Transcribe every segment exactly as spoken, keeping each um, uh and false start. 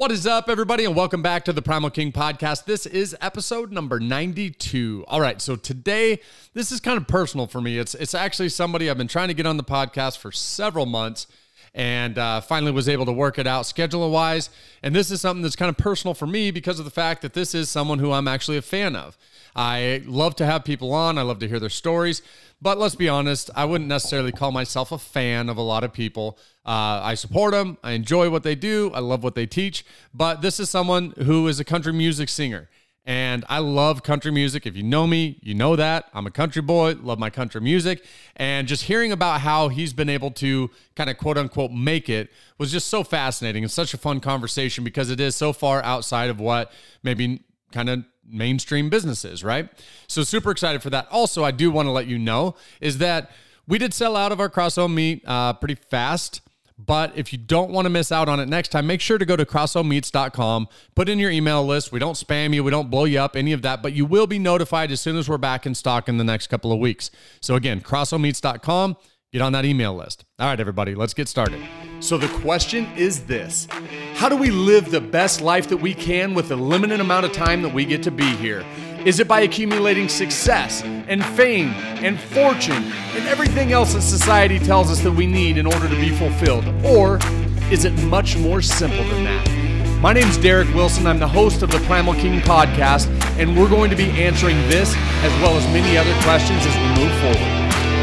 What is up, everybody, and welcome back to the Primal King Podcast. This is episode number ninety-two. All right, so today, this is kind of personal for me. It's it's actually somebody I've been trying to get on the podcast for several months, and uh, finally was able to work it out schedule-wise. And this is something that's kind of personal for me because of the fact that this is someone who I'm actually a fan of. I love to have people on. I love to hear their stories. But let's be honest, I wouldn't necessarily call myself a fan of a lot of people. Uh, I support them. I enjoy what they do. I love what they teach. But this is someone who is a country music singer. And I love country music. If you know me, you know that. I'm a country boy, love my country music. And just hearing about how he's been able to kind of quote unquote make it was just so fascinating and such a fun conversation because it is so far outside of what maybe kind of mainstream businesses, right? So super excited for that. Also, I do want to let you know is that we did sell out of our Crosshome meat uh, pretty fast. But if you don't want to miss out on it next time, make sure to go to crosshome meats dot com, put in your email list. We don't spam you. We don't blow you up, any of that, but you will be notified as soon as we're back in stock in the next couple of weeks. So again, crosshome meats dot com, get on that email list. All right, everybody, let's get started. So the question is this: how do we live the best life that we can with the limited amount of time that we get to be here? Is it by accumulating success and fame and fortune and everything else that society tells us that we need in order to be fulfilled? Or is it much more simple than that? My name's Derek Wilson. I'm the host of the Primal King Podcast, and we're going to be answering this as well as many other questions as we move forward.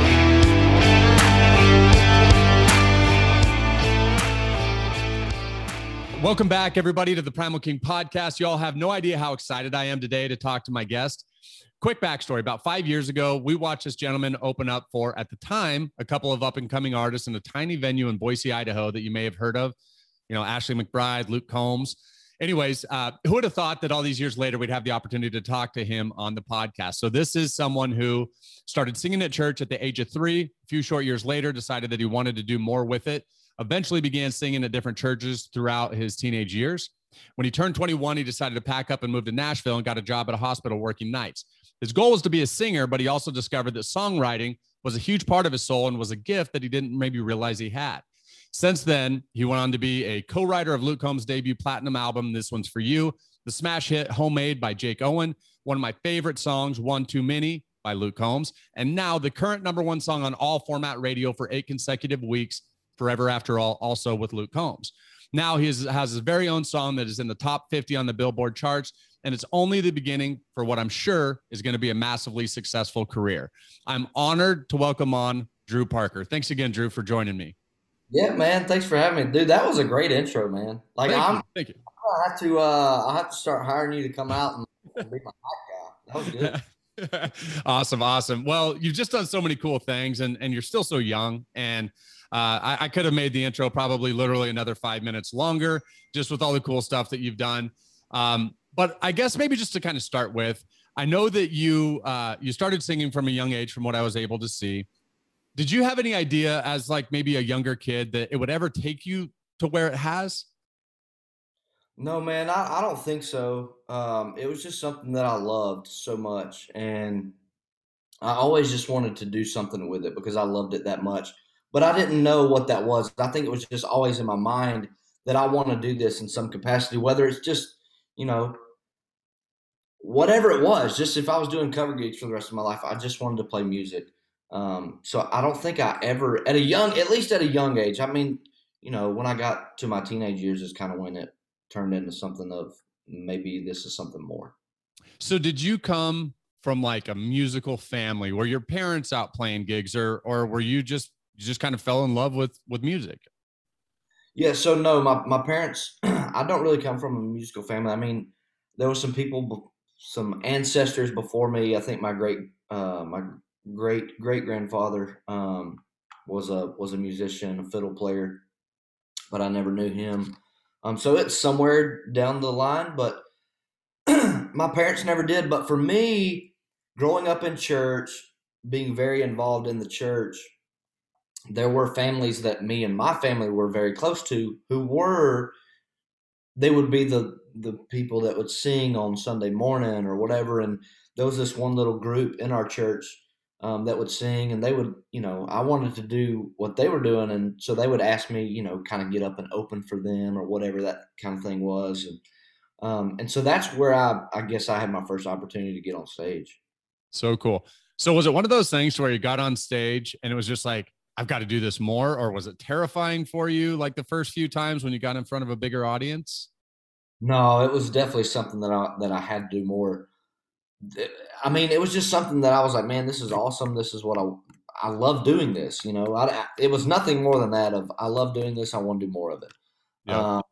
Welcome back, everybody, to the Primal King Podcast. You all have no idea how excited I am today to talk to my guest. Quick backstory. About five years ago, we watched this gentleman open up for, at the time, a couple of up-and-coming artists in a tiny venue in Boise, Idaho that you may have heard of. You know, Ashley McBryde, Luke Combs. Anyways, uh, who would have thought that all these years later, we'd have the opportunity to talk to him on the podcast? So this is someone who started singing at church at the age of three. A few short years later, decided that he wanted to do more with it. Eventually began singing at different churches throughout his teenage years. When he turned twenty-one, he decided to pack up and move to Nashville and got a job at a hospital working nights. His goal was to be a singer, but he also discovered that songwriting was a huge part of his soul and was a gift that he didn't maybe realize he had. Since then, he went on to be a co-writer of Luke Combs' debut platinum album, This One's For You, the smash hit Homemade by Jake Owen, one of my favorite songs, One Too Many by Luke Combs, and now the current number one song on all format radio for eight consecutive weeks, Forever After All, also with Luke Combs. Now he is, has his very own song that is in the top fifty on the Billboard charts, and it's only the beginning for what I'm sure is going to be a massively successful career. I'm honored to welcome on Drew Parker. Thanks again, Drew, for joining me. Yeah, man. Thanks for having me, dude. That was a great intro, man. Like, Thank I'm, you. Thank you. I have to, uh, I have to start hiring you to come out and be my hot guy. That was good. Awesome, awesome. Well, you've just done so many cool things, and and you're still so young. And uh, I, I could have made the intro probably literally another five minutes longer, just with all the cool stuff that you've done. Um, but I guess maybe just to kind of start with, I know that you uh, you started singing from a young age, from what I was able to see. Did you have any idea as like maybe a younger kid that it would ever take you to where it has? No, man, I, I don't think so. Um, it was just something that I loved so much, and I always just wanted to do something with it because I loved it that much. But I didn't know what that was. I think it was just always in my mind that I want to do this in some capacity, whether it's just, you know, whatever it was. Just if I was doing cover gigs for the rest of my life, I just wanted to play music. Um, so I don't think I ever, at a young, at least at a young age, I mean, you know, when I got to my teenage years is kind of when it turned into something of maybe this is something more. So did you come from like a musical family? Were your parents out playing gigs, or or were you just you just kind of fell in love with with music? Yeah, so no, my, my parents, I don't really come from a musical family. I mean, there were some people, some ancestors before me. I think my great, uh, my great great grandfather um, was a was a musician, a fiddle player, but I never knew him. Um, so it's somewhere down the line, but my parents never did. But for me, growing up in church, being very involved in the church, there were families that me and my family were very close to who were, they would be the, the people that would sing on Sunday morning or whatever. And there was this one little group in our church um, that would sing, and they would, you know, I wanted to do what they were doing, and so they would ask me, you know, kind of get up and open for them or whatever that kind of thing was, and um, and so that's where I, I guess I had my first opportunity to get on stage. So cool. So was it one of those things where you got on stage and it was just like, I've got to do this more, or was it terrifying for you like the first few times when you got in front of a bigger audience? No, it was definitely something that I that I had to do more. I mean, it was just something that I was like, man, this is awesome. This is what I I love doing this. You know, I, I- it was nothing more than that. Of I love doing this. I want to do more of it. Yep. Um,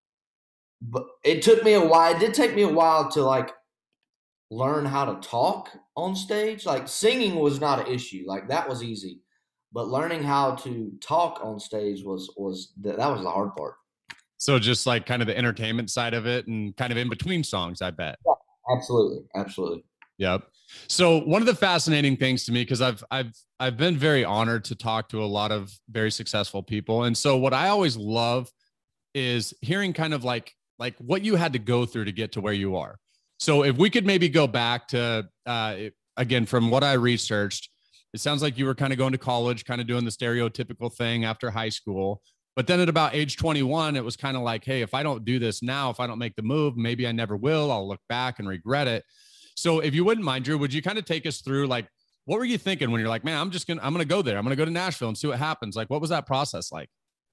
but it took me a while. It did take me a while to like learn how to talk on stage. Like singing was not an issue. Like that was easy, but learning how to talk on stage was was the, that was the hard part. So just like kind of the entertainment side of it and kind of in between songs, I bet. Yeah, absolutely, absolutely. Yep. So one of the fascinating things to me, because I've I've I've been very honored to talk to a lot of very successful people. And so what I always love is hearing kind of like like what you had to go through to get to where you are. So if we could maybe go back to uh again from what I researched, it sounds like you were kind of going to college, kind of doing the stereotypical thing after high school. But then at about age twenty-one, it was kind of like, hey, if I don't do this now, if I don't make the move, maybe I never will. I'll look back and regret it. So if you wouldn't mind, Drew, would you kind of take us through like what were you thinking when you're like, man, I'm just gonna I'm gonna go there. I'm gonna go to Nashville and see what happens. Like, what was that process like?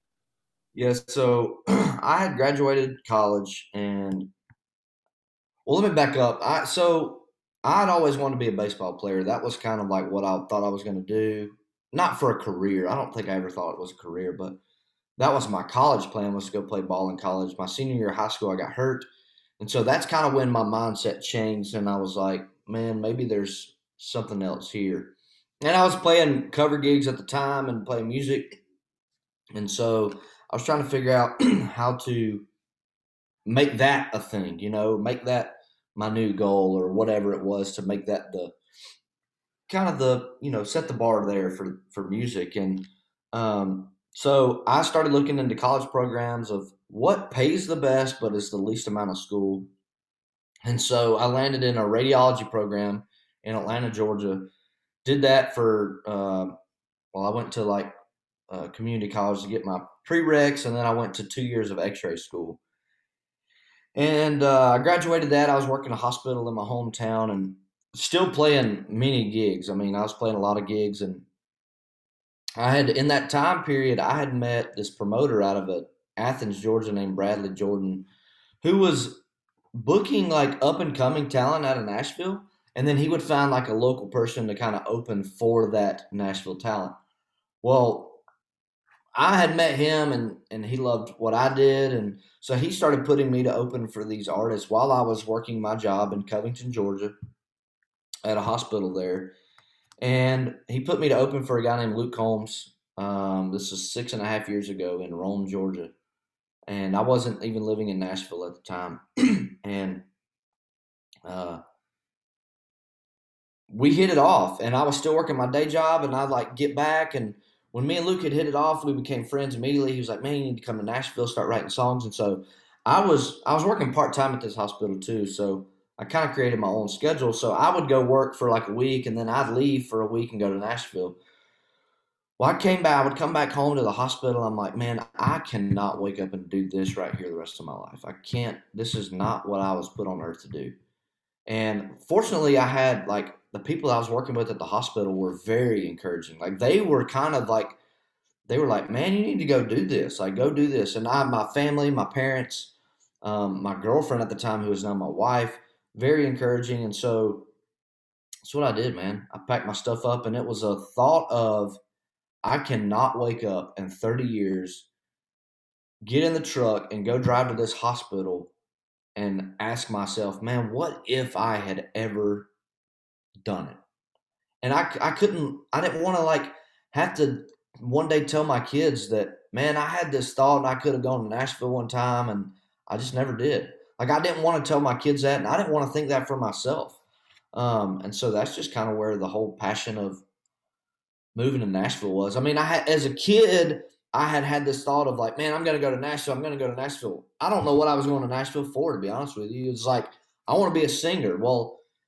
Yes. So I had graduated college, and well, let me back up. I so I'd always wanted to be a baseball player. That was kind of like what I thought I was going to do. Not for a career. I don't think I ever thought it was a career, but that was my college plan, was to go play ball in college. My senior year of high school, I got hurt, and so that's kind of when my mindset changed, and I was like, man, maybe there's something else here. And I was playing cover gigs at the time and playing music, and so I was trying to figure out how to make that a thing, you know, make that my new goal or whatever it was, to make that the kind of the, you know, set the bar there for for music. And um so I started looking into college programs of what pays the best but is the least amount of school. And so I landed in a radiology program in Atlanta, Georgia. Did that for uh, well, I went to like uh, community college to get my prereqs, and then I went to two years of X-ray school. And uh, I graduated that. I was working a hospital in my hometown and still playing many gigs. I mean, I was playing a lot of gigs, and I had in that time period, I had met this promoter out of uh, Athens, Georgia, named Bradley Jordan, who was booking like up and coming talent out of Nashville, and then he would find like a local person to kind of open for that Nashville talent. Well, I had met him, and and he loved what I did, and so he started putting me to open for these artists while I was working my job in Covington, Georgia, at a hospital there. And he put me to open for a guy named Luke Combs. Um, this was six and a half years ago in Rome, Georgia, and I wasn't even living in Nashville at the time. and uh, we hit it off, and I was still working my day job, and I'd like get back, and when me and Luke had hit it off, we became friends immediately. He was like, "Man, you need to come to Nashville, start writing songs." And so I was I was working part time at this hospital too, so I kind of created my own schedule. So I would go work for like a week, and then I'd leave for a week and go to Nashville. Well, I came back. I would come back home to the hospital. I'm like, man, I cannot wake up and do this right here the rest of my life. I can't. This is not what I was put on earth to do. And fortunately, I had like the people I was working with at the hospital were very encouraging. Like they were kind of like they were like, "Man, you need to go do this. Like go do this." And I, my family, my parents, um, my girlfriend at the time, who is now my wife, very encouraging. And so that's what I did, man. I packed my stuff up, and it was a thought of I cannot wake up in thirty years, get in the truck, and go drive to this hospital and ask myself, man, what if I had ever done it? And I, I couldn't, I didn't want to like have to one day tell my kids that, man, I had this thought and I could have gone to Nashville one time, and I just never did. Like I didn't want to tell my kids that, and I didn't want to think that for myself. Um, and so that's just kind of where the whole passion of moving to Nashville was. I mean, I had, as a kid, I had had this thought of like, man, I'm going to go to Nashville. I'm going to go to Nashville. I don't know what I was going to Nashville for, to be honest with you. It's like, I want to be a singer. Well,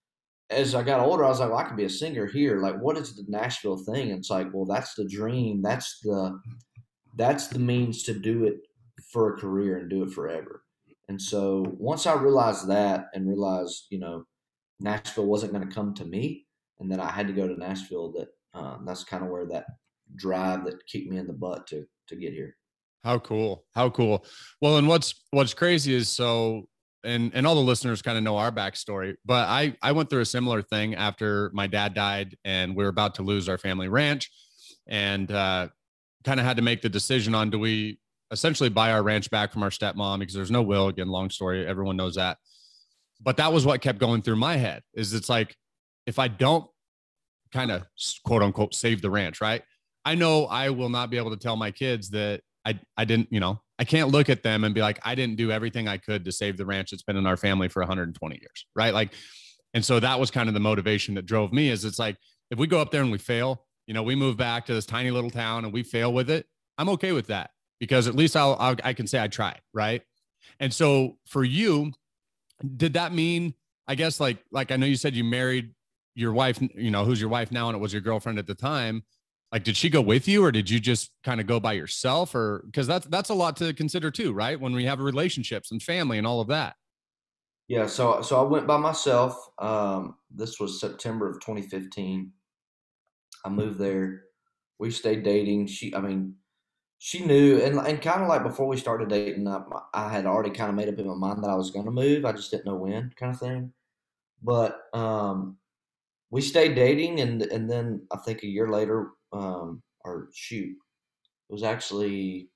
as I got older, I was like, well, I could be a singer here. Like, what is the Nashville thing? And it's like, well, that's the dream. That's the that's the means to do it for a career and do it forever. And so once I realized that and realized, you know, Nashville wasn't going to come to me, and that I had to go to Nashville, that uh, that's kind of where that drive that kicked me in the butt to to get here. How cool. How cool. Well, and what's what's crazy is so and and all the listeners kind of know our backstory, but I I went through a similar thing after my dad died and we were about to lose our family ranch, and uh kind of had to make the decision on, do we essentially buy our ranch back from our stepmom, because there's no will. Again, long story, everyone knows that. But that was what kept going through my head, is it's like, if I don't kind of quote unquote save the ranch, right? I know I will not be able to tell my kids that I, I didn't, you know, I can't look at them and be like, I didn't do everything I could to save the ranch that's been in our family for one hundred twenty years. Right. Like, and so that was kind of the motivation that drove me, is it's like, if we go up there and we fail, you know, we move back to this tiny little town and we fail with it, I'm okay with that, because at least I'll, I'll I can say I tried. Right. And so for you, did that mean, I guess, like, like I know you said you married your wife, you know, who's your wife now, and it was your girlfriend at the time. Like, did she go with you, or did you just kind of go by yourself? Or, because that's, that's a lot to consider too, right? When we have relationships and family and all of that. Yeah, so so I went by myself. Um, this was September of twenty fifteen. I moved there. We stayed dating. She, I mean, she knew, and and kind of like before we started dating, I, I had already kind of made up in my mind that I was going to move. I just didn't know when, kind of thing. But um, we stayed dating, and and then I think a year later, um, or shoot, it was actually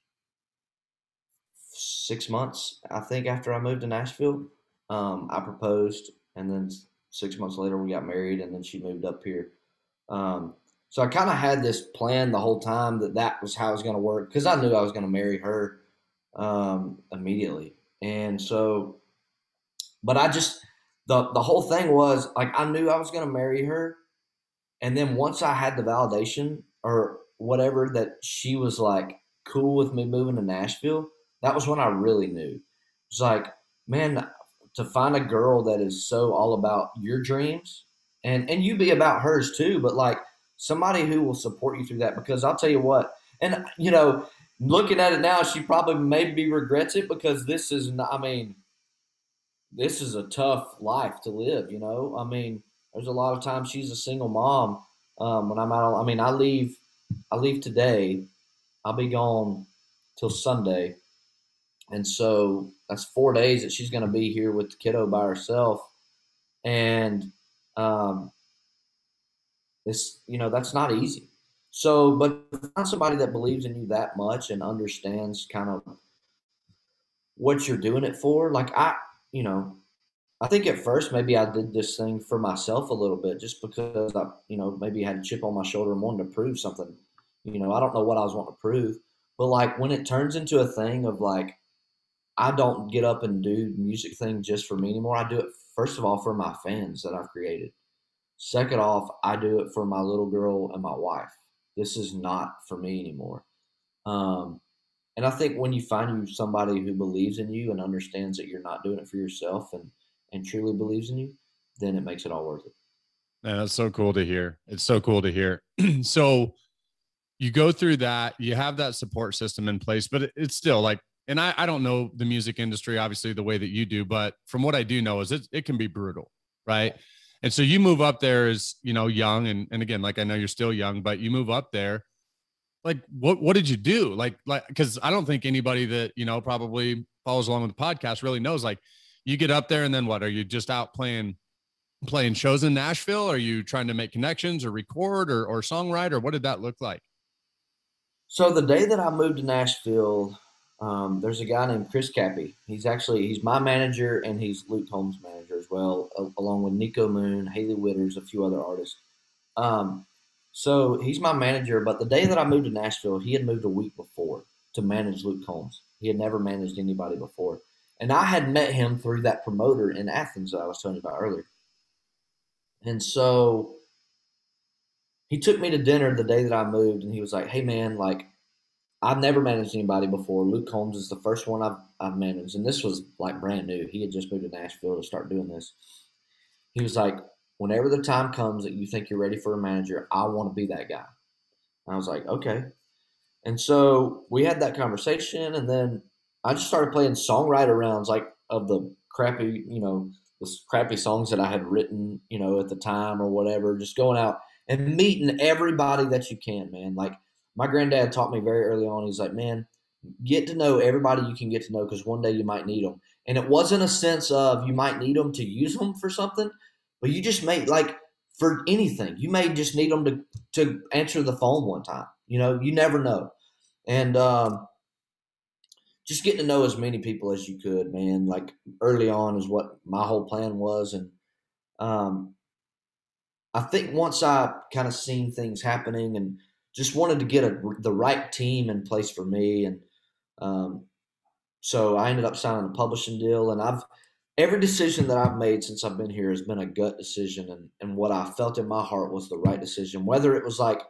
six months, I think, after I moved to Nashville. Um, I proposed, and then six months later we got married, and then she moved up here. Um, so I kind of had this plan the whole time that that was how it was going to work, because I knew I was going to marry her um, immediately. And so, but I just the the whole thing was like, I knew I was going to marry her, and then once I had the validation or whatever that she was like cool with me moving to Nashville, that was when I really knew. It's like, man, to find a girl that is so all about your dreams, and and you be about hers too, but like somebody who will support you through that. Because I'll tell you what, and you know, looking at it now, she probably maybe regrets it, because this is not, I mean, this is a tough life to live, you know? I mean, there's a lot of times she's a single mom. Um, when I'm out, I mean, I leave, I leave today. I'll be gone till Sunday, and so that's four days that she's going to be here with the kiddo by herself. And um, it's, you know, that's not easy. So, but to find somebody that believes in you that much and understands kind of what you're doing it for, like I, you know, I think at first maybe I did this thing for myself a little bit, just because I, you know, maybe had a chip on my shoulder and wanted to prove something. You know, I don't know what I was wanting to prove, but like when it turns into a thing of like, I don't get up and do music thing just for me anymore. I do it first of all for my fans that I've created. Second off, I do it for my little girl and my wife. This is not for me anymore. Um, and I think when you find you somebody who believes in you and understands that you're not doing it for yourself, and and truly believes in you, then it makes it all worth it. Man, that's so cool to hear. It's so cool to hear. So you go through that, you have that support system in place, but it, it's still like, and I, I don't know the music industry, obviously, the way that you do, but from what I do know is it, it can be brutal. Right. And so you move up there as, you know, young. And, and again, like, I know you're still young, but you move up there. Like, what, what did you do? Like, like, cause I don't think anybody that, you know, probably follows along with the podcast really knows, like, you get up there and then what? Are you just out playing, playing shows in Nashville? Are you trying to make connections or record or, or songwrite, or what did that look like? So the day that I moved to Nashville, um, there's a guy named Chris Cappy. He's actually, he's my manager, and he's Luke Combs' manager as well, a- along with Nico Moon, Haley Witters, a few other artists. Um, so he's my manager, but the day that I moved to Nashville, he had moved a week before to manage Luke Combs. He had never managed anybody before. And I had met him through that promoter in Athens that I was telling you about earlier. And so he took me to dinner the day that I moved, and he was like, "Hey man, like, I've never managed anybody before. Luke Combs is the first one I've I've managed." And this was like brand new. He had just moved to Nashville to start doing this. He was like, whenever the time comes that you think you're ready for a manager, I want to be that guy. And I was like, okay. And so we had that conversation, and then I just started playing songwriter rounds, like of the crappy, you know, the crappy songs that I had written, you know, at the time or whatever, just going out and meeting everybody that you can, man. Like my granddad taught me very early on. He's like, man, get to know everybody you can get to know because one day you might need them. And it wasn't a sense of you might need them to use them for something, but you just may like for anything. You may just need them to to answer the phone one time. You know, you never know. And um, just getting to know as many people as you could, man. Like early on is what my whole plan was, and um, I think once I kind of seen things happening and just wanted to get a, the right team in place for me, and um, so I ended up signing a publishing deal. And I've every decision that I've made since I've been here has been a gut decision, and and what I felt in my heart was the right decision. Whether it was like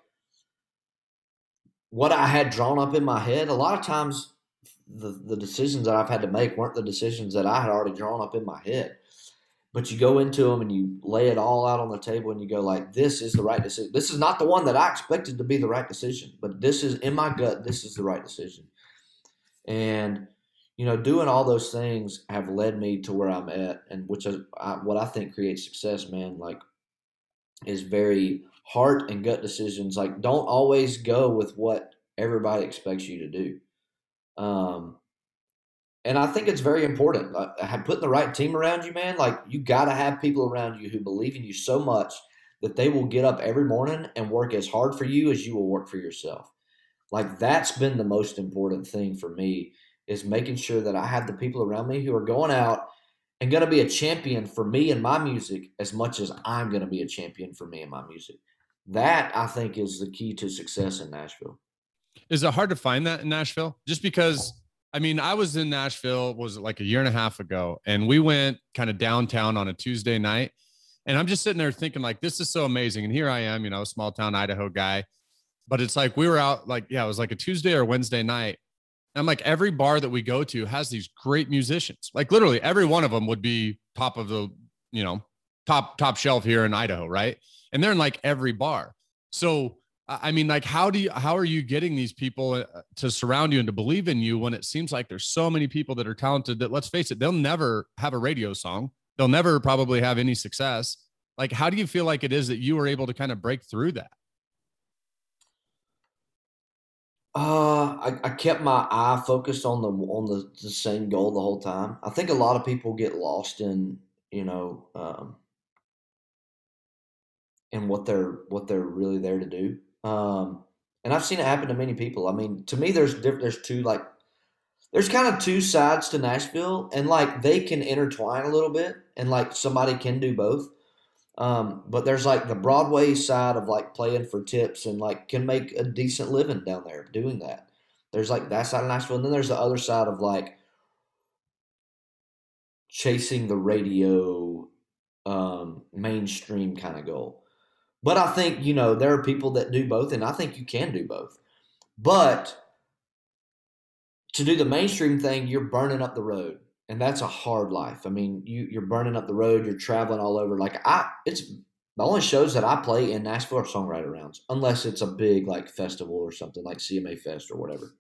what I had drawn up in my head, a lot of times the the decisions that I've had to make weren't the decisions that I had already drawn up in my head. But you go into them and you lay it all out on the table and you go like, this is the right decision. This is not the one that I expected to be the right decision, but this is in my gut. This is the right decision. And, you know, doing all those things have led me to where I'm at, and which is I, what I think creates success, man, like is very heart and gut decisions. Like don't always go with what everybody expects you to do. Um, And I think it's very important. Like, putting the right team around you, man. Like you got to have people around you who believe in you so much that they will get up every morning and work as hard for you as you will work for yourself. Like that's been the most important thing for me is making sure that I have the people around me who are going out and going to be a champion for me and my music as much as I'm going to be a champion for me and my music. That I think is the key to success in Nashville. Is it hard to find that in Nashville? Just because I mean, I was in Nashville, was it like a year and a half ago, and we went kind of downtown on a Tuesday night. And I'm just sitting there thinking, like, this is so amazing. And here I am, you know, small town Idaho guy. But it's like we were out, like, yeah, it was like a Tuesday or Wednesday night. I'm like, every bar that we go to has these great musicians. Like, literally, every one of them would be top of the, you know, top, top shelf here in Idaho, right? And they're in like every bar. So, I mean, like, how do you, how are you getting these people to surround you and to believe in you when it seems like there's so many people that are talented that, let's face it, they'll never have a radio song. They'll never probably have any success. Like, how do you feel like it is that you were able to kind of break through that? Uh, I, I kept my eye focused on the on the, the same goal the whole time. I think a lot of people get lost in, you know, um, in what they're what they're really there to do. Um, and I've seen it happen to many people. I mean, to me, there's diff- there's two like there's kind of two sides to Nashville, and like they can intertwine a little bit, and like somebody can do both. Um, but there's like the Broadway side of like playing for tips and like can make a decent living down there doing that. There's like that side of Nashville, and then there's the other side of like chasing the radio um, mainstream kind of goal. But I think, you know, there are people that do both, and I think you can do both. But to do the mainstream thing, you're burning up the road, and that's a hard life. I mean, you you're burning up the road, you're traveling all over. Like I, it's the only shows that I play in Nashville are songwriter rounds, unless it's a big like festival or something like C M A Fest or whatever.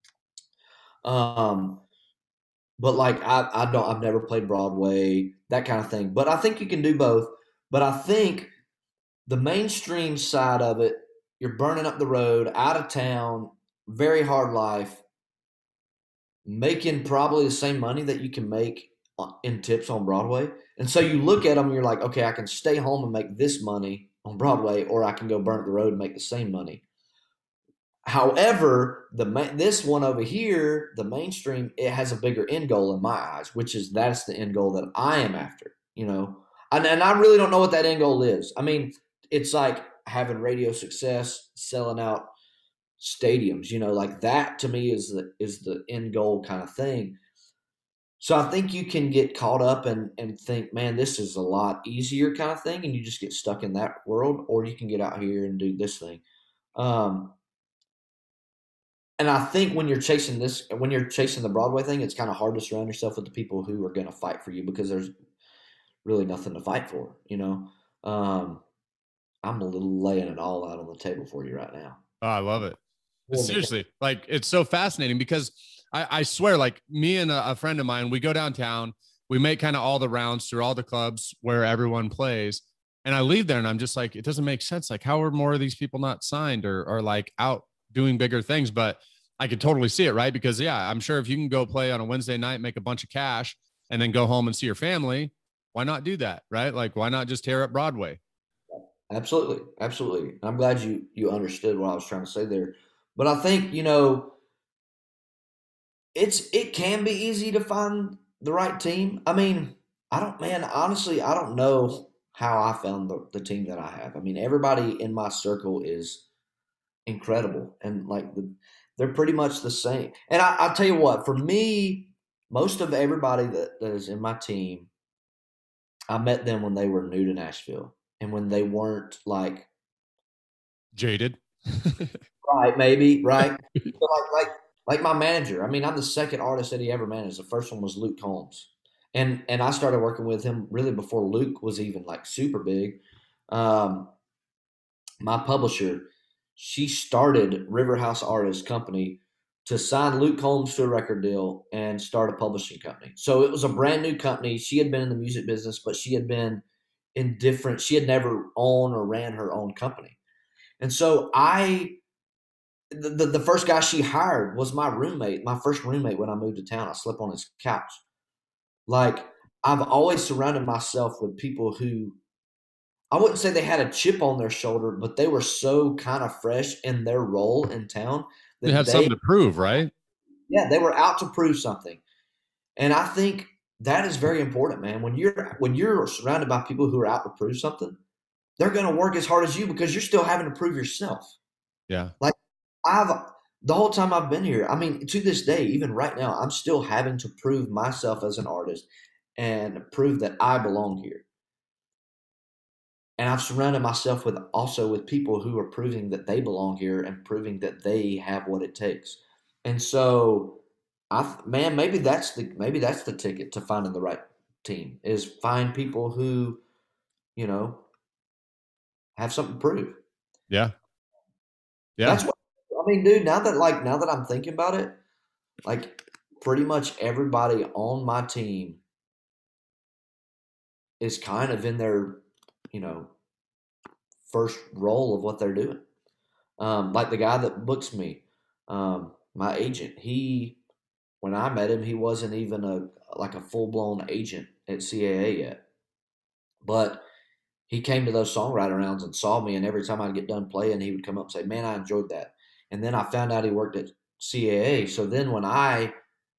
Um, but like I, I don't, I've never played Broadway, that kind of thing. But I think you can do both. But I think the mainstream side of it, you're burning up the road, out of town, very hard life, making probably the same money that you can make in tips on Broadway. And so you look at them and you're like, okay, I can stay home and make this money on Broadway, or I can go burn up the road and make the same money. However, the this one over here, the mainstream, it has a bigger end goal in my eyes, which is that's the end goal that I am after, you know. And, and I really don't know what that end goal is. I mean, it's like having radio success, selling out stadiums, you know, like that to me is the is the end goal kind of thing. So I think you can get caught up and and think, man, this is a lot easier kind of thing, and you just get stuck in that world, or you can get out here and do this thing. Um, and I think when you're chasing this, when you're chasing the Broadway thing, it's kind of hard to surround yourself with the people who are going to fight for you because there's really nothing to fight for, you know. Um, I'm a little laying it all out on the table for you right now. Oh, I love it. Pour me down. Seriously, like it's so fascinating because I, I swear, like me and a, a friend of mine, we go downtown, we make kind of all the rounds through all the clubs where everyone plays. And I leave there and I'm just like, it doesn't make sense. Like, how are more of these people not signed or, or like out doing bigger things? But I could totally see it, right? Because, yeah, I'm sure if you can go play on a Wednesday night, make a bunch of cash, and then go home and see your family, why not do that, right? Like, why not just tear up Broadway? Absolutely, absolutely. I'm glad you you understood what I was trying to say there. But I think, you know, it's it can be easy to find the right team. I mean, I don't man, honestly, I don't know how I found the, the team that I have. I mean, everybody in my circle is incredible and like the, they're pretty much the same. And I, I'll tell you what, for me, most of everybody that, that is in my team, I met them when they were new to Nashville and when they weren't like Jaded. right, maybe right. So like like like my manager. I mean, I'm the second artist that he ever managed. The first one was Luke Combs, and and I started working with him really before Luke was even like super big. Um, my publisher, she started River House Artists Company to sign Luke Combs to a record deal and start a publishing company. So it was a brand new company. She had been in the music business, but she had been in different. She had never owned or ran her own company, and so I the, the, the first guy she hired was my roommate, my first roommate when I moved to town. I slept on his couch. Like, I've always surrounded myself with people who I wouldn't say they had a chip on their shoulder, but they were so kind of fresh in their role in town They that have they, something to prove, right? yeah, they were out to prove something. And I think that is very important, man. When you're when you're surrounded by people who are out to prove something, they're going to work as hard as you because you're still having to prove yourself. Yeah. Like I've the whole time I've been here, I mean, to this day, even right now, I'm still having to prove myself as an artist and prove that I belong here. And I've surrounded myself with also with people who are proving that they belong here and proving that they have what it takes. And so I man, maybe that's the maybe that's the ticket to finding the right team is find people who, you know, have something to prove. Yeah. Yeah. That's what I mean, dude, now that like now that I'm thinking about it, like pretty much everybody on my team is kind of in their, you know, first role of what they're doing. Um, like the guy that books me, um, my agent, he when I met him, he wasn't even a like a full blown agent at C A A yet. But he came to those songwriter rounds and saw me, and every time I'd get done playing, he would come up and say, "Man, I enjoyed that." And then I found out he worked at C A A. So then when I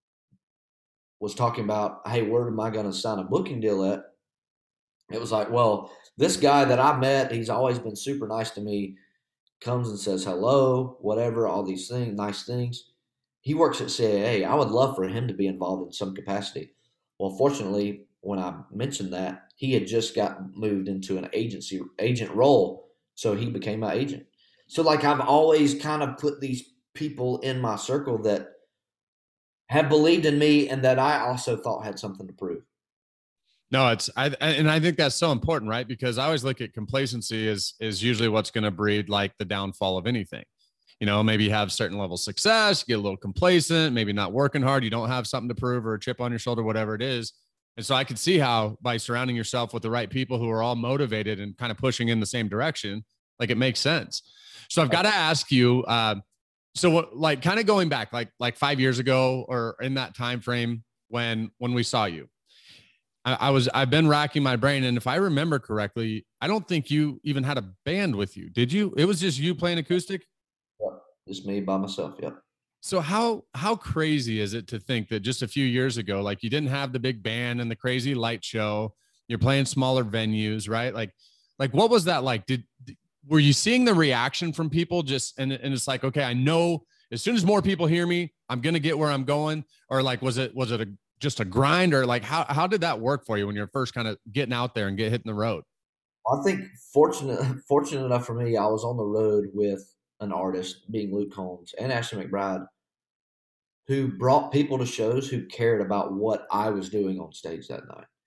was talking about, hey, where am I going to sign a booking deal at? It was like, well, this guy that I met, he's always been super nice to me, comes and says hello, whatever, all these things, nice things. He works at C A A. I would love for him to be involved in some capacity. Well, fortunately, when I mentioned that, he had just got moved into an agency agent role, so he became my agent. So, like, I've always kind of put these people in my circle that have believed in me and that I also thought had something to prove. No, it's I and I think that's so important, right? Because I always look at complacency as is usually what's going to breed like the downfall of anything. You know, maybe you have certain level of success, you get a little complacent, maybe not working hard, you don't have something to prove or a chip on your shoulder, whatever it is. And so I could see how by surrounding yourself with the right people who are all motivated and kind of pushing in the same direction, like it makes sense. So I've got to ask you, uh, so what, like kind of going back, like like five years ago or in that time frame when when we saw you, I, I was I've been racking my brain, and if I remember correctly, I don't think you even had a band with you, did you? It was just you playing acoustic. Yep. Just me by myself. Yep. So how how crazy is it to think that just a few years ago, like you didn't have the big band and the crazy light show, you're playing smaller venues, right? Like, like what was that like? Did were you seeing the reaction from people just and and it's like, okay, I know as soon as more people hear me, I'm gonna get where I'm going, or like was it was it a just a grind, or like how how did that work for you when you're first kind of getting out there and get hitting the road? I think fortunate fortunate enough for me, I was on the road with an artist, being Luke Combs and Ashley McBride, who brought people to shows who cared about what I was doing on stage that night.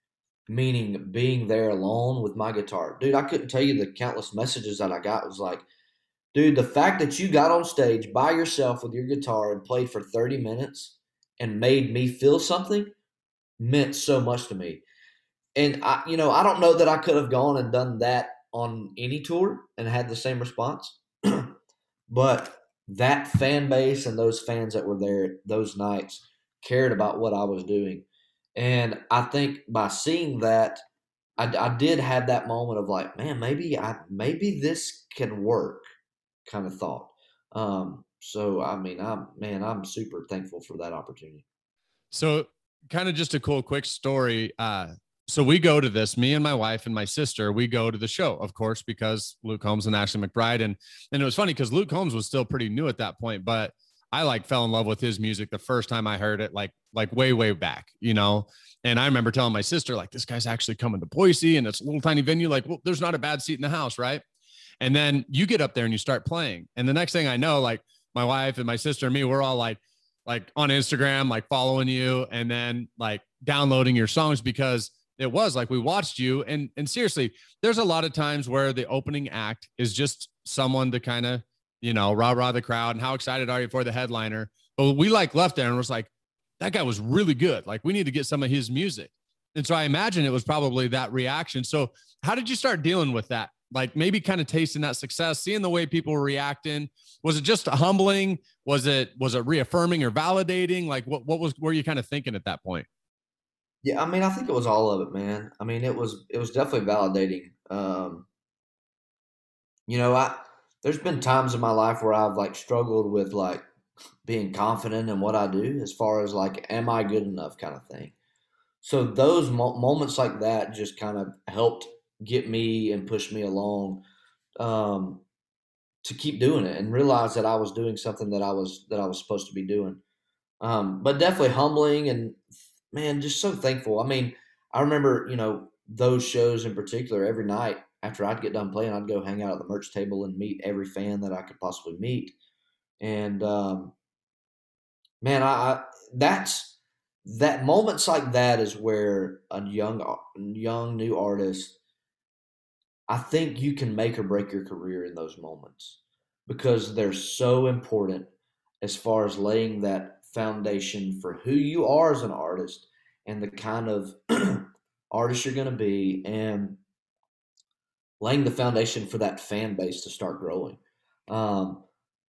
meaning being there alone with my guitar. Dude, I couldn't tell you the countless messages that I got. It was like, dude, the fact that you got on stage by yourself with your guitar and played for thirty minutes and made me feel something meant so much to me. And I, you know, I don't know that I could have gone and done that on any tour and had the same response, but that fan base and those fans that were there those nights cared about what I was doing. And I think by seeing that, I, I did have that moment of like, man, maybe I maybe this can work, kind of thought. Um, so I mean, I'm man, I'm super thankful for that opportunity. So kind of just a cool, quick story. Uh, so we go to this, me and my wife and my sister, we go to the show, of course, because Luke Combs and Ashley McBryde. And, and it was funny because Luke Combs was still pretty new at that point, but I like fell in love with his music the first time I heard it, like, like way, way back, you know? And I remember telling my sister, like, this guy's actually coming to Boise and it's a little tiny venue. Like, well, there's not a bad seat in the house. Right. And then you get up there and you start playing. And the next thing I know, like my wife and my sister and me, we're all like, like on Instagram, like following you and then like downloading your songs because it was like we watched you. And, and seriously, there's a lot of times where the opening act is just someone to kind of, you know, rah, rah the crowd and how excited are you for the headliner? But we like left there and was like, that guy was really good. Like we need to get some of his music. And so I imagine it was probably that reaction. So how did you start dealing with that? Like maybe kind of tasting that success, seeing the way people were reacting. Was it just humbling? Was it, was it reaffirming or validating? Like what, what was, were you kind of thinking at that point? Yeah, I mean, I think it was all of it, man. I mean, it was it was definitely validating. Um, you know, I there's been times in my life where I've like struggled with like being confident in what I do, as far as like, am I good enough, kind of thing. So those mo- moments like that just kind of helped get me and push me along, um, to keep doing it and realize that I was doing something that I was that I was supposed to be doing. Um, but definitely humbling and man, just so thankful. I mean, I remember, you know, those shows in particular, every night after I'd get done playing, I'd go hang out at the merch table and meet every fan that I could possibly meet. And um, man, I, I that's that moments like that is where a young young new artist, I think you can make or break your career in those moments because they're so important as far as laying that foundation for who you are as an artist and the kind of artist you're going to be, and laying the foundation for that fan base to start growing. Um,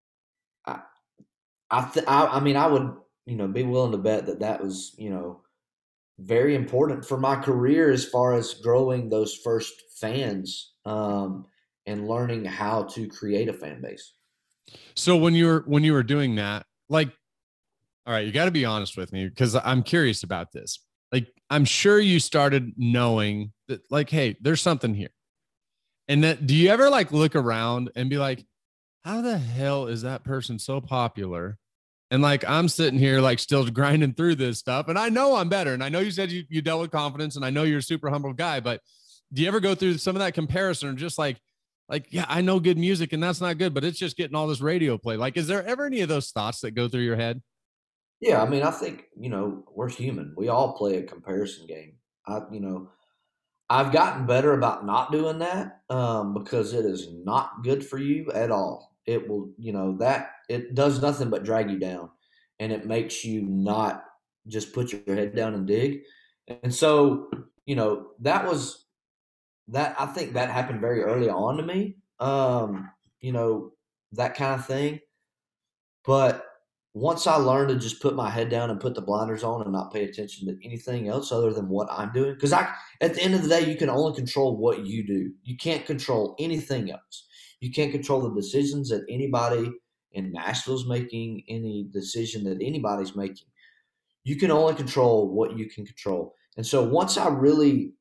I, I, th- I, I mean, I would, you know, be willing to bet that that was, you know, very important for my career as far as growing those first fans, um, and learning how to create a fan base. So when you were, when you were doing that, like, all right, you got to be honest with me because I'm curious about this. Like, I'm sure you started knowing that, like, hey, there's something here. And that, do you ever like look around and be like, how the hell is that person so popular? And like, I'm sitting here, like, still grinding through this stuff. And I know I'm better. And I know you said you, you dealt with confidence and I know you're a super humble guy, but do you ever go through some of that comparison or just like, like, yeah, I know good music and that's not good, but it's just getting all this radio play. Like, is there ever any of those thoughts that go through your head? Yeah, I mean, I think, you know, we're human. We all play a comparison game. I, you know, I've gotten better about not doing that, um, because it is not good for you at all. It will, you know, that it does nothing but drag you down, and it makes you not just put your head down and dig. And so, you know, that was that. I think that happened very early on to me. Um, you know, that kind of thing. But once I learned to just put my head down and put the blinders on and not pay attention to anything else other than what I'm doing, because I, at the end of the day, you can only control what you do. You can't control anything else. You can't control the decisions that anybody in Nashville's making, any decision that anybody's making. You can only control what you can control. And so once I really,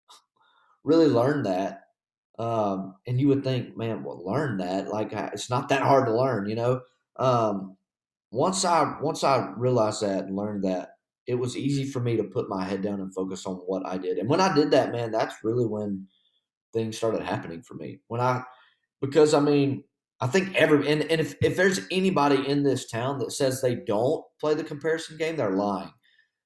really learned that, um, and you would think, man, well, learn that. Like, it's not that hard to learn, you know? Um, once I once I realized that and learned that, it was easy for me to put my head down and focus on what I did. And when I did that, man, that's really when things started happening for me. When I because I mean, I think every and, and if, if there's anybody in this town that says they don't play the comparison game, they're lying.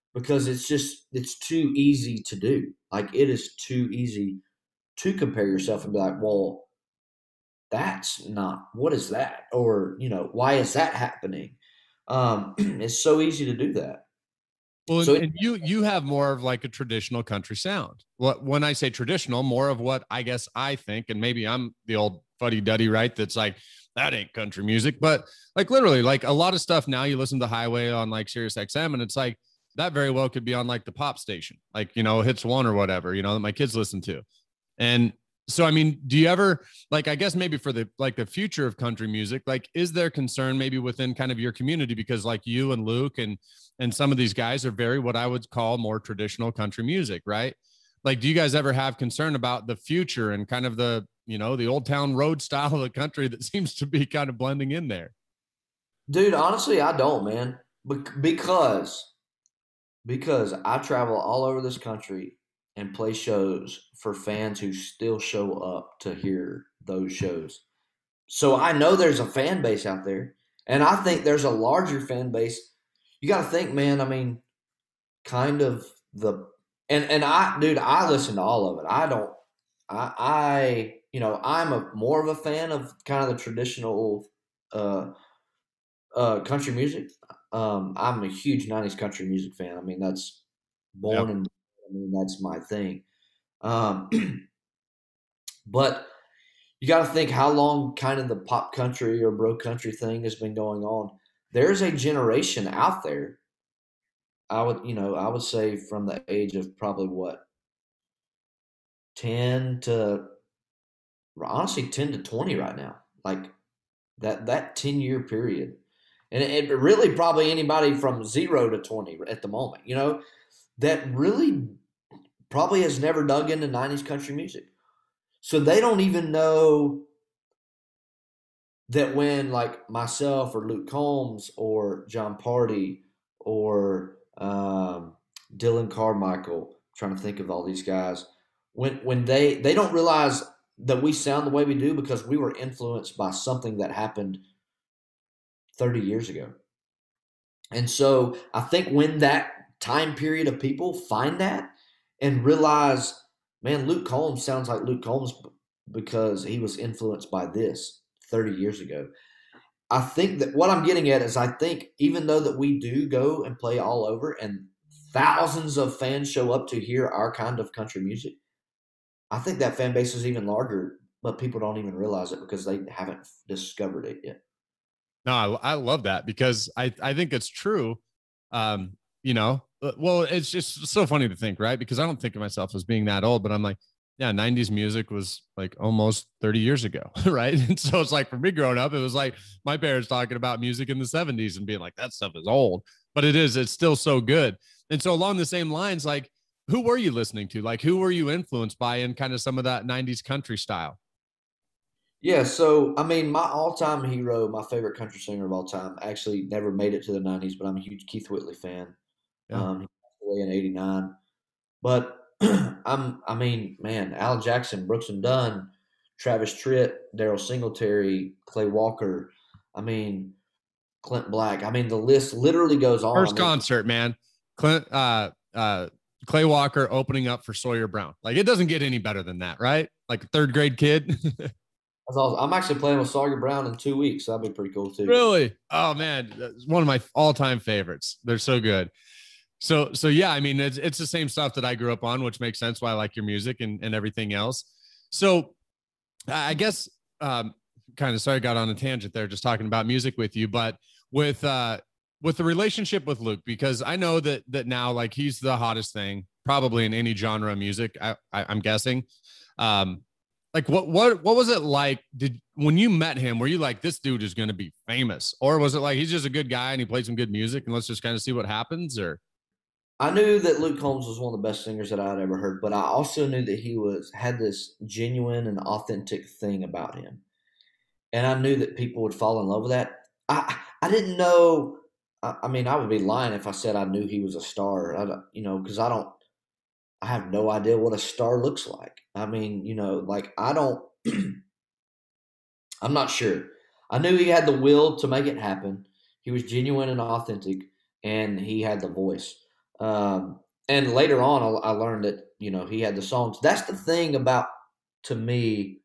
because it's just it's too easy to do. Like it is too easy to compare yourself and be like, well, that's not what is that? Or, you know, why is that happening? Um, it's so easy to do that. Well, and, So and you you have more of like a traditional country sound. What when I say traditional, more of what I guess I think, and maybe I'm the old fuddy duddy, right? That's like that ain't country music, but like literally, like a lot of stuff now. You listen to Highway on like Sirius X M, and it's like that very well could be on like the pop station, like you know, Hits One or whatever, you know, that my kids listen to. And so, I mean, do you ever like, I guess maybe for the, like the future of country music, like, is there concern maybe within kind of your community? Because like you and Luke and, and some of these guys are very, what I would call more traditional country music, right? Like, do you guys ever have concern about the future and kind of the, you know, the old town road style of the country that seems to be kind of blending in there? dude, honestly, I don't, man. Because because I travel all over this country and play shows for fans who still show up to hear those shows. So I know there's a fan base out there, and I think there's a larger fan base. You got to think, man. I mean, kind of the and and I, dude, I listen to all of it. I don't. I, I you know, I'm a more of a fan of kind of the traditional uh, uh, country music. Um, I'm a huge nineties country music fan. I mean, that's born Yep. and I mean that's my thing. Um, but you got to think how long kind of the pop country or bro country thing has been going on. There's a generation out there. I would, you know, I would say from the age of probably what ten to honestly ten to twenty right now. Like that that ten year period. And it, it really probably anybody from zero to twenty at the moment, you know, that really probably has never dug into nineties country music. So they don't even know that when like myself or Luke Combs or John Party or um, Dylan Carmichael, trying to think of all these guys, when when they they don't realize that we sound the way we do because we were influenced by something that happened thirty years ago. And so I think when that time period of people find that and realize, man, Luke Combs sounds like Luke Combs because he was influenced by this thirty years ago. I think that what I'm getting at is I think even though that we do go and play all over and thousands of fans show up to hear our kind of country music, I think that fan base is even larger, but people don't even realize it because they haven't discovered it yet. No, I, I love that because I, I think it's true. Um, you know, uh, well, it's just so funny to think, right? Because I don't think of myself as being that old, but I'm like, yeah, nineties music was like almost thirty years ago, right? And so it's like for me growing up, it was like my parents talking about music in the seventies and being like, that stuff is old, but it is, it's still so good. And so along the same lines, like, who were you listening to? Like, who were you influenced by in kind of some of that nineties country style? Yeah, so I mean, my all-time hero, my favorite country singer of all time, actually never made it to the nineties, but I'm a huge Keith Whitley fan. Yeah. Um, he passed away in eighty-nine. But I'm, I mean, man, Al Jackson, Brooks and Dunn, Travis Tritt, Daryl Singletary, Clay Walker. I mean, Clint Black. I mean, the list literally goes on. I First mean, concert, man. Clint, uh, uh, Clay Walker opening up for Sawyer Brown. Like it doesn't get any better than that, right? Like a third grade kid. that's awesome. I'm actually playing with Sawyer Brown in two weeks. So that'd be pretty cool too. Really? Oh man, that's one of my all-time favorites. They're so good. So, so yeah, I mean, it's it's the same stuff that I grew up on, which makes sense why I like your music and and everything else. So, I guess, um, kind of sorry, I got on a tangent there, just talking about music with you, but with uh with the relationship with Luke, because I know that that now like he's the hottest thing probably in any genre of music. I, I I'm guessing. Um, like what what what was it like? Did when you met him, were you like this dude is going to be famous, or was it like he's just a good guy and he played some good music and let's just kind of see what happens? Or I knew that Luke Combs was one of the best singers that I had ever heard, but I also knew that he was had this genuine and authentic thing about him, and I knew that people would fall in love with that. I I didn't know. I, I mean, I would be lying if I said I knew he was a star. I don't, you know, because I don't. I have no idea what a star looks like. I mean, you know, like I don't. I'm not sure. I knew he had the will to make it happen. He was genuine and authentic, and he had the voice. Um, and later on, I, I learned that, you know, he had the songs. That's the thing about, to me,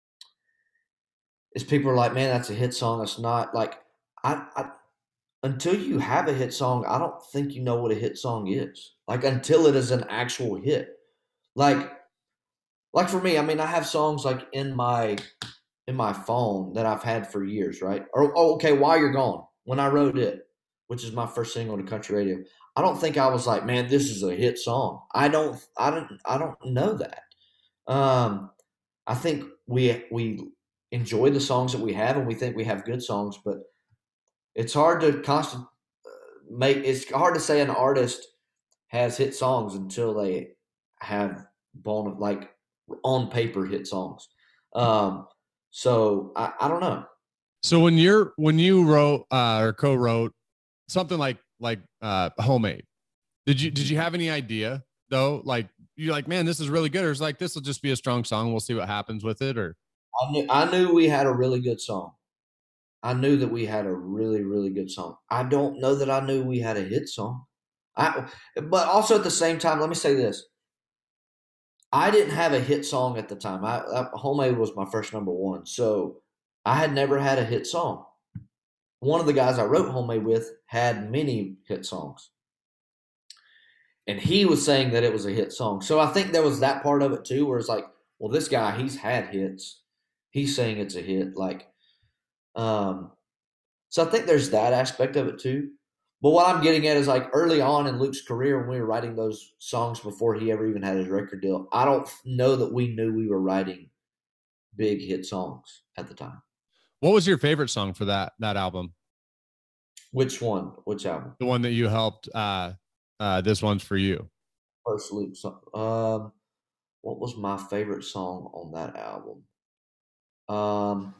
is people are like, man, that's a hit song. It's not like, I, I until you have a hit song, I don't think you know what a hit song is. Like until it is an actual hit. Like like for me, I mean, I have songs like in my in my phone that I've had for years, right? Or oh, okay, While You're Gone, when I wrote it, which is my first single to country radio. I don't think I was like, man, this is a hit song. I don't I don't I don't know that. Um, I think we we enjoy the songs that we have and we think we have good songs, but it's hard to constant make it's hard to say an artist has hit songs until they have bone like on paper hit songs. Um, so I, I don't know. So when you're when you wrote uh, or co-wrote something like like uh, Homemade, did you did you have any idea though? Like you're like, man, this is really good, or it's like this will just be a strong song. We'll see what happens with it, or I knew I knew we had a really good song. I knew that we had a really, really good song. I don't know that I knew we had a hit song. I, but also at the same time, let me say this: I didn't have a hit song at the time. I, I Homemade was my first number one, so I had never had a hit song. One of the guys I wrote Homemade with had many hit songs, and he was saying that it was a hit song. So I think there was that part of it too, where it's like, well, this guy, he's had hits. He's saying it's a hit, like, um, so I think there's that aspect of it too. But what I'm getting at is like early on in Luke's career when we were writing those songs before he ever even had his record deal, I don't know that we knew we were writing big hit songs at the time. what was your favorite song for that that album? Which one? Which album? The one that you helped. Uh, uh, this one's for you. First Luke song. Um, what was my favorite song on that album? Um,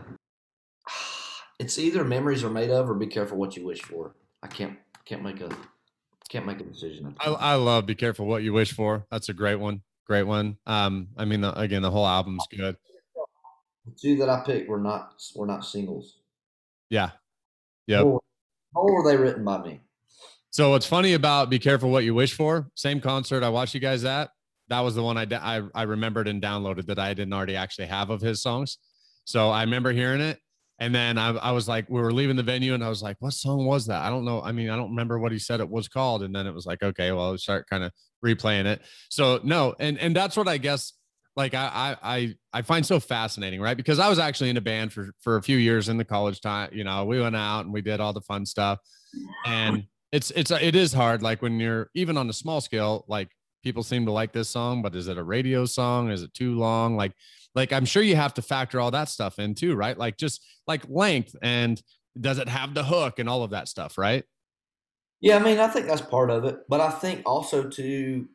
it's either Memories Are Made Of or Be Careful What You Wish For. I can't can't make a can't make a decision at the I, moment. I love Be Careful What You Wish For. That's a great one. Great one. Um, I mean, the, again, the whole album's good. The two that I picked were not were not singles. Yeah. Yep. Nor, nor were they written by me. So what's funny about Be Careful What You Wish For, same concert I watched you guys at, that was the one I, I, I remembered and downloaded that I didn't already actually have of his songs. So I remember hearing it. And then I, I was like, we were leaving the venue and I was like, what song was that? I don't know. I mean, I don't remember what he said it was called. And then it was like, okay, well, I'll start kind of replaying it. So no. And, and that's what I guess, like I, I, I find so fascinating, right? Because I was actually in a band for, for a few years in the college time. You know, we went out and we did all the fun stuff. And it's, it's, it is hard. Like when you're even on a small scale, like people seem to like this song, but is it a radio song? Is it too long? Like, like I'm sure you have to factor all that stuff in too, right? Like just like length and does it have the hook and all of that stuff, right? Yeah, I mean, I think that's part of it, but I think also too,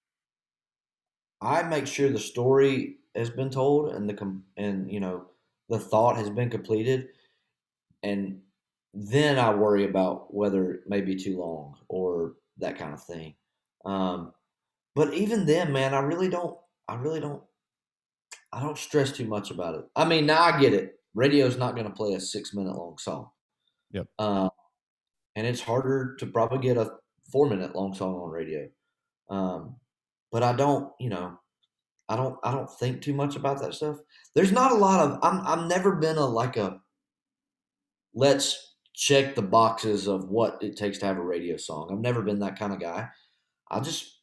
I make sure the story has been told and the com- and you know the thought has been completed, and then I worry about whether it may be too long or that kind of thing. Um, but even then, man, I really don't. I really don't. I don't stress too much about it. I mean, now I get it. Radio's not going to play a six minute long song, Yep. uh, and it's harder to probably get a four minute long song on radio. Um, but I don't, you know, I don't I don't think too much about that stuff. There's not a lot of I'm I've never been a like a let's check the boxes of what it takes to have a radio song. I've never been that kind of guy. I just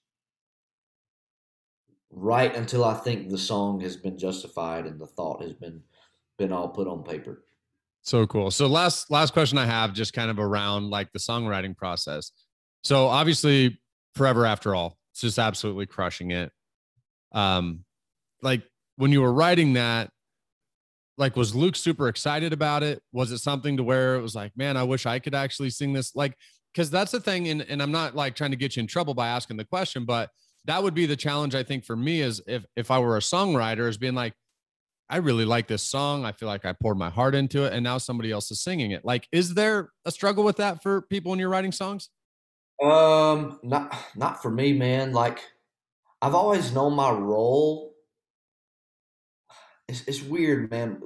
write until I think the song has been justified and the thought has been been all put on paper. So cool. So last last question I have, just kind of around like the songwriting process. So obviously, Forever After All, it's just absolutely crushing it. Um, like when you were writing that, like was Luke super excited about it? Was it something to where it was like, man, I wish I could actually sing this? Like, because that's the thing, and and I'm not like trying to get you in trouble by asking the question, but that would be the challenge I think for me is if if I were a songwriter, is being like, I really like this song. I feel like I poured my heart into it, and now somebody else is singing it. Like, is there a struggle with that for people when you're writing songs? Um, not not for me, man. Like I've always known my role. It's it's weird, man.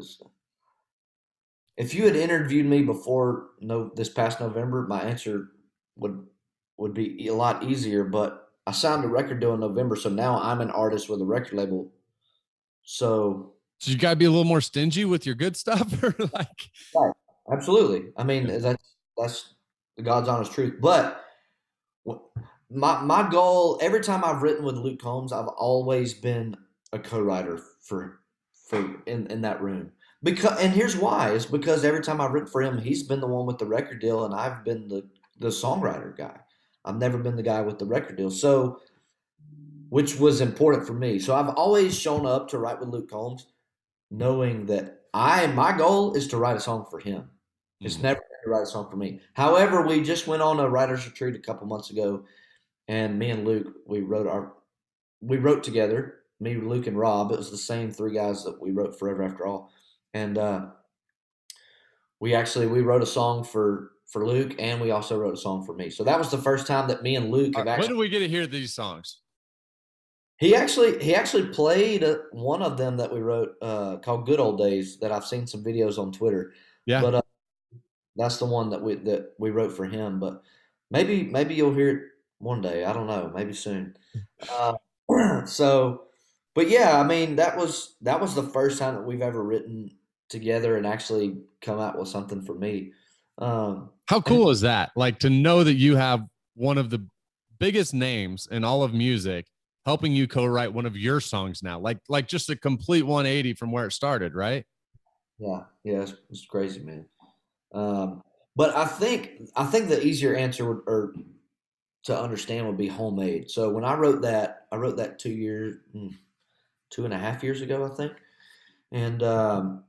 If you had interviewed me before no this past November, my answer would would be a lot easier. But I signed a record deal in November, so now I'm an artist with a record label. So, so you got to be a little more stingy with your good stuff, or like, right, absolutely. I mean, that's that's the God's honest truth. But my my goal every time I've written with Luke Combs, I've always been a co-writer for for in, in that room. Because and here's why, is because every time I've written for him, he's been the one with the record deal and I've been the the songwriter guy. I've never been the guy with the record deal. So which was important for me. So I've always shown up to write with Luke Combs knowing that I my goal is to write a song for him. It's Mhm. never to write a song for me. However, we just went on a writer's retreat a couple months ago, and me and Luke, we wrote our we wrote together, me, Luke, and Rob. It was the same three guys that we wrote Forever After All. And uh, we actually we wrote a song for for Luke, and we also wrote a song for me. So that was the first time that me and Luke All have right, when actually. do we get to hear these songs? He actually he actually played uh, one of them that we wrote uh, called "Good Old Days" that I've seen some videos on Twitter. Yeah. But uh, that's the one that we that we wrote for him. But maybe maybe you'll hear it one day. I don't know. Maybe soon. Uh, so, but yeah, I mean that was that was the first time that we've ever written together and actually come out with something for me. Um, How and cool is that? Like to know that you have one of the biggest names in all of music helping you co-write one of your songs now. Like like just a complete one eighty from where it started, right? yeah, yeah, it's, it's crazy, man. Um, but I think I think the easier answer would, or to understand would be homemade. So when I wrote that, I wrote that two years, mm, two and a half years ago, I think. And um,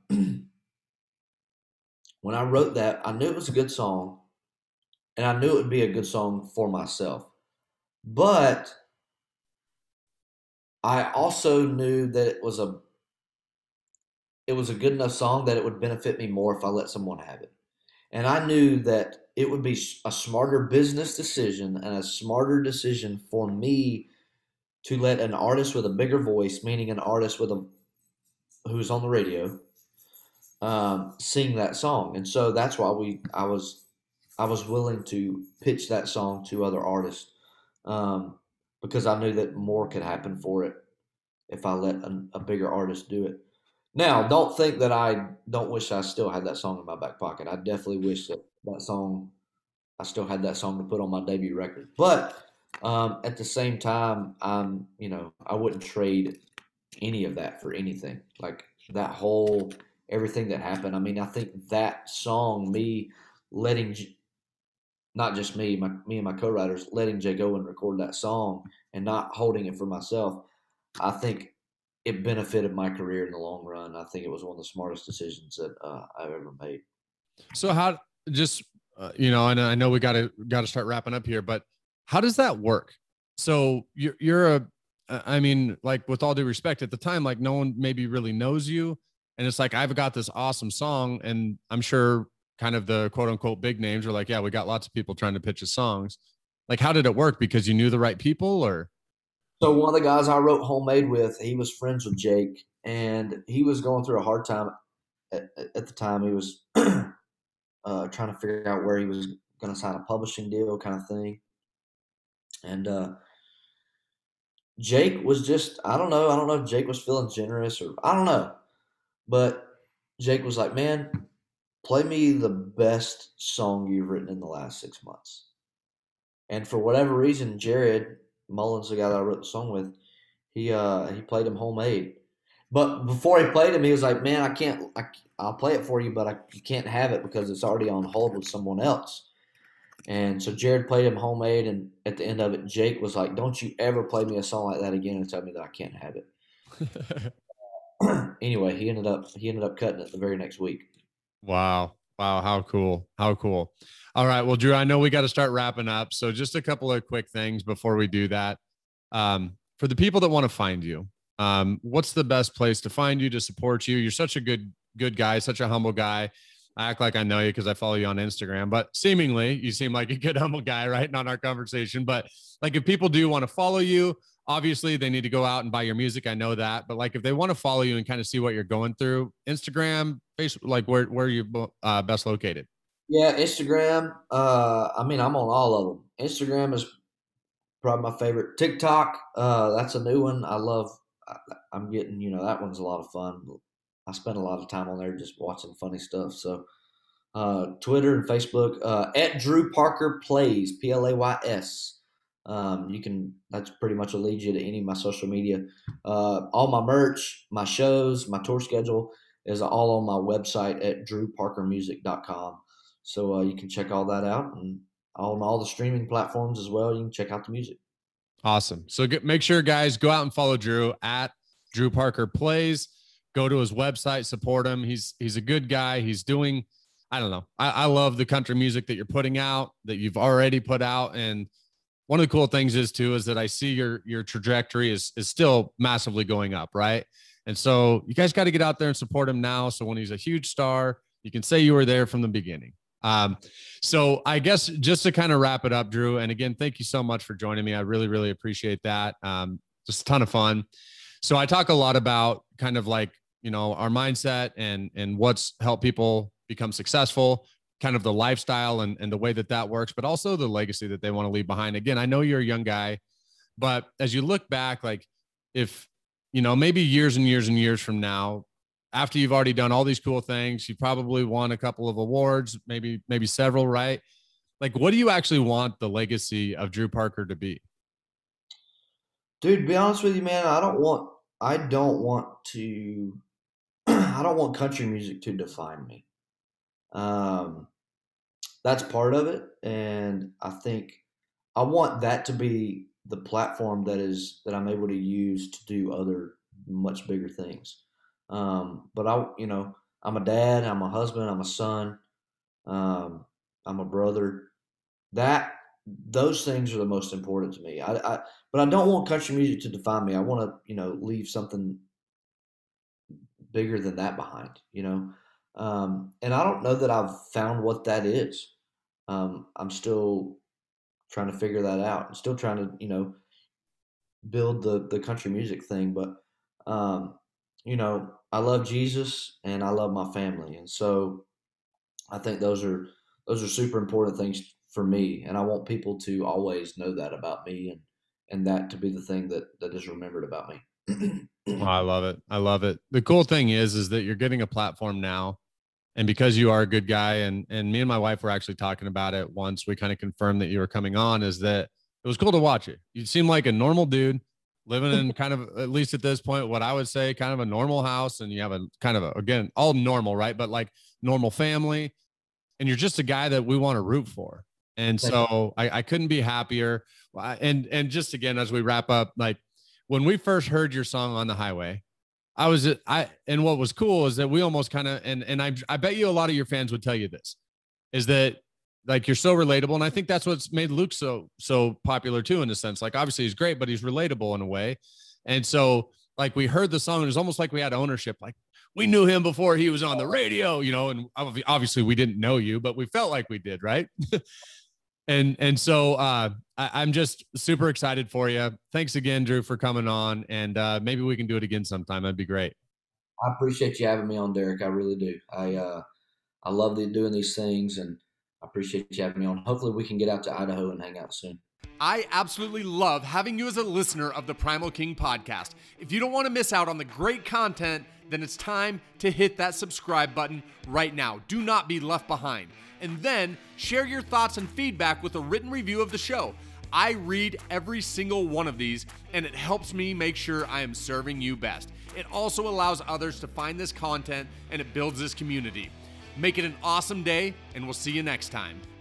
when I wrote that, I knew it was a good song, and I knew it would be a good song for myself. But I also knew that it was a it was a good enough song that it would benefit me more if I let someone have it. And I knew that it would be a smarter business decision and a smarter decision for me to let an artist with a bigger voice, meaning an artist with a who's on the radio, um, sing that song. And so that's why we I was I was willing to pitch that song to other artists, um, because I knew that more could happen for it if I let a, a bigger artist do it. Now, don't think that I don't wish I still had that song in my back pocket. I definitely wish that that song I still had that song to put on my debut record. But um, at the same time, I'm you know I wouldn't trade any of that for anything. Like that whole everything that happened. I mean, I think that song, me letting not just me, my me and my co-writers letting Jake Owen record that song and not holding it for myself, I think it benefited my career in the long run. I think it was one of the smartest decisions that uh, I've ever made. So how just uh, you know, and I know we got to got to start wrapping up here, but how does that work? So you're you're a I mean, like with all due respect, at the time, like no one maybe really knows you, and it's like I've got this awesome song, and I'm sure kind of the quote unquote big names are like, yeah, we got lots of people trying to pitch his songs. Like, how did it work? Because you knew the right people, or So one of the guys I wrote Homemade with, he was friends with Jake, and he was going through a hard time at, at the time. He was uh, trying to figure out where he was going to sign a publishing deal, kind of thing. And uh, Jake was just, I don't know, I don't know if Jake was feeling generous or I don't know, but Jake was like, man, play me the best song you've written in the last six months. And for whatever reason, Jared Mullins, the guy that I wrote the song with, he uh he played him Homemade. But before he played him, he was like, "Man, I can't. I, I'll play it for you, but I you can't have it because it's already on hold with someone else." And so Jared played him Homemade, and at the end of it, Jake was like, "Don't you ever play me a song like that again and tell me that I can't have it." Anyway, he ended up he ended up cutting it the very next week. wow. Wow. How cool. How cool. All right. Well, Drew, I know we got to start wrapping up. So just a couple of quick things before we do that. Um, for the people that want to find you, um, what's the best place to find you, to support you? You're such a good, good guy, such a humble guy. I act like I know you because I follow you on Instagram, but seemingly you seem like a good, humble guy, right? Not our conversation, but like if people do want to follow you, obviously they need to go out and buy your music. I know that, but like if they want to follow you and kind of see what you're going through, Instagram, Facebook, like where where are you uh, best located? Yeah, Instagram. Uh, I mean, I'm on all of them. Instagram is probably my favorite. TikTok, uh, that's a new one. I love. I, I'm getting, you know, that one's a lot of fun. I spend a lot of time on there just watching funny stuff. So, uh, Twitter and Facebook, uh, at Drew Parker Plays, P L A Y S. Um, you can, that's pretty much will lead you to any of my social media. Uh, all my merch, my shows, my tour schedule is all on my website at drew parker music dot com. So, uh, you can check all that out, and on all the streaming platforms as well. You can check out the music. Awesome. So get, make sure, guys, go out and follow Drew at Drew Parker Plays. Go to his website, support him. He's he's a good guy. He's doing, I don't know. I, I love the country music that you're putting out, that you've already put out. And one of the cool things is too, is that I see your your trajectory is is still massively going up, right? And so you guys got to get out there and support him now. So when he's a huge star, you can say you were there from the beginning. Um, so I guess just to kind of wrap it up, Drew, and again, thank you so much for joining me. I really, really appreciate that. Um, just a ton of fun. So I talk a lot about kind of like, you know, our mindset and, and what's helped people become successful, kind of the lifestyle and, and the way that that works, but also the legacy that they want to leave behind. Again, I know you're a young guy, but as you look back, like if, you know, maybe years and years and years from now, after you've already done all these cool things, you probably won a couple of awards, maybe, maybe several, right? Like, what do you actually want the legacy of Drew Parker to be? Dude, to be honest with you, man, I don't want, I don't want to, I don't want country music to define me. Um, that's part of it. And I think I want that to be the platform that is, that I'm able to use to do other much bigger things. Um, but I, you know, I'm a dad, I'm a husband, I'm a son, um, I'm a brother. That those things are the most important to me. I, I but I don't want country music to define me. I want to, you know, leave something bigger than that behind. You know, um, and I don't know that I've found what that is. Um, I'm still trying to figure that out. I'm still trying to, you know, build the the country music thing. But um, you know, I love Jesus and I love my family, and so I think those are those are super important things for me, and I want people to always know that about me, and and that to be the thing that that is remembered about me. Oh, I love it. I love it. The cool thing is, is that you're getting a platform now. And because you are a good guy, and and me and my wife were actually talking about it once, we kind of confirmed that you were coming on, is that it was cool to watch you. You seem like a normal dude living in kind of, at least at this point, what I would say kind of a normal house. And you have a kind of a, again, all normal, right? But like normal family. And you're just a guy that we want to root for. And so I, I couldn't be happier. And, and just again, as we wrap up, like when we first heard your song On the Highway, I was, I, and what was cool is that we almost kind of, and, and I, I bet you a lot of your fans would tell you this, is that like, you're so relatable. And I think that's what's made Luke so, so popular too, in a sense. Like, obviously he's great, but he's relatable in a way. And so like, we heard the song and it was almost like we had ownership. Like, we knew him before he was on the radio, you know, and obviously we didn't know you, but we felt like we did. Right. and, and so uh, I, I'm just super excited for you. Thanks again, Drew, for coming on, and uh, maybe we can do it again sometime. That'd be great. I appreciate you having me on, Derek. I really do. I, uh, I love the, doing these things, and I appreciate you having me on. Hopefully we can get out to Idaho and hang out soon. I absolutely love having you as a listener of the Primal King podcast. If you don't want to miss out on the great content, then it's time to hit that subscribe button right now. Do not be left behind. And then share your thoughts and feedback with a written review of the show. I read every single one of these, and it helps me make sure I am serving you best. It also allows others to find this content, and it builds this community. Make it an awesome day, and we'll see you next time.